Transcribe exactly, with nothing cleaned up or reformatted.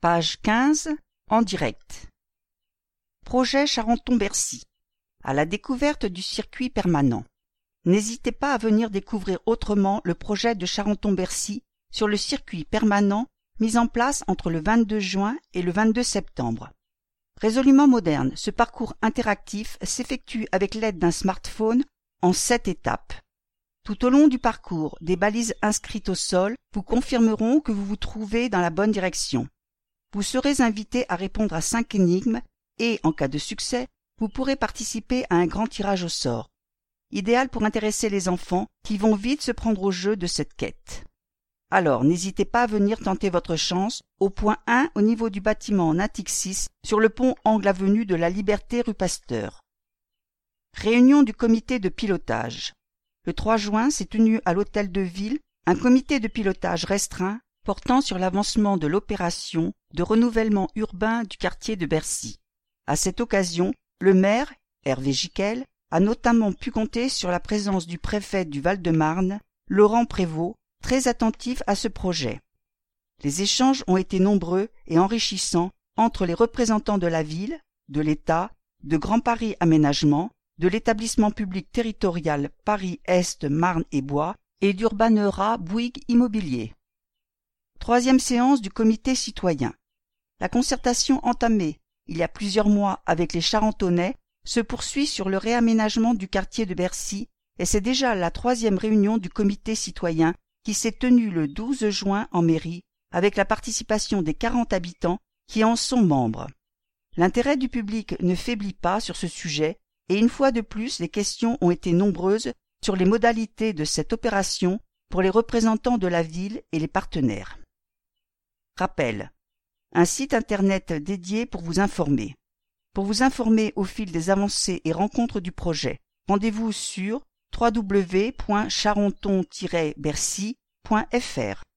Page quinze, en direct. Projet Charenton-Bercy. À la découverte du circuit permanent. N'hésitez pas à venir découvrir autrement le projet de Charenton-Bercy sur le circuit permanent mis en place entre le vingt-deux juin et le vingt-deux septembre. Résolument moderne, ce parcours interactif s'effectue avec l'aide d'un smartphone en sept étapes. Tout au long du parcours, des balises inscrites au sol vous confirmeront que vous vous trouvez dans la bonne direction. Vous serez invité à répondre à cinq énigmes et, en cas de succès, vous pourrez participer à un grand tirage au sort. Idéal pour intéresser les enfants qui vont vite se prendre au jeu de cette quête. Alors, n'hésitez pas à venir tenter votre chance au point un au niveau du bâtiment Natixis sur le pont angle avenue de la Liberté rue Pasteur. Réunion du comité de pilotage. Le trois juin s'est tenu à l'hôtel de ville un comité de pilotage restreint portant sur l'avancement de l'opération de renouvellement urbain du quartier de Bercy. À cette occasion, le maire, Hervé Giquel, a notamment pu compter sur la présence du préfet du Val-de-Marne, Laurent Prévost, très attentif à ce projet. Les échanges ont été nombreux et enrichissants entre les représentants de la ville, de l'État, de Grand Paris Aménagement, de l'établissement public territorial Paris-Est, Marne et Bois et d'Urbanera Bouygues Immobilier. Troisième séance du comité citoyen. La concertation entamée il y a plusieurs mois avec les Charentonnais se poursuit sur le réaménagement du quartier de Bercy et c'est déjà la troisième réunion du comité citoyen qui s'est tenue le douze juin en mairie avec la participation des quarante habitants qui en sont membres. L'intérêt du public ne faiblit pas sur ce sujet et une fois de plus les questions ont été nombreuses sur les modalités de cette opération pour les représentants de la ville et les partenaires. Rappel. Un site internet dédié pour vous informer. Pour vous informer au fil des avancées et rencontres du projet, rendez-vous sur w w w point charenton tiret bercy point f r.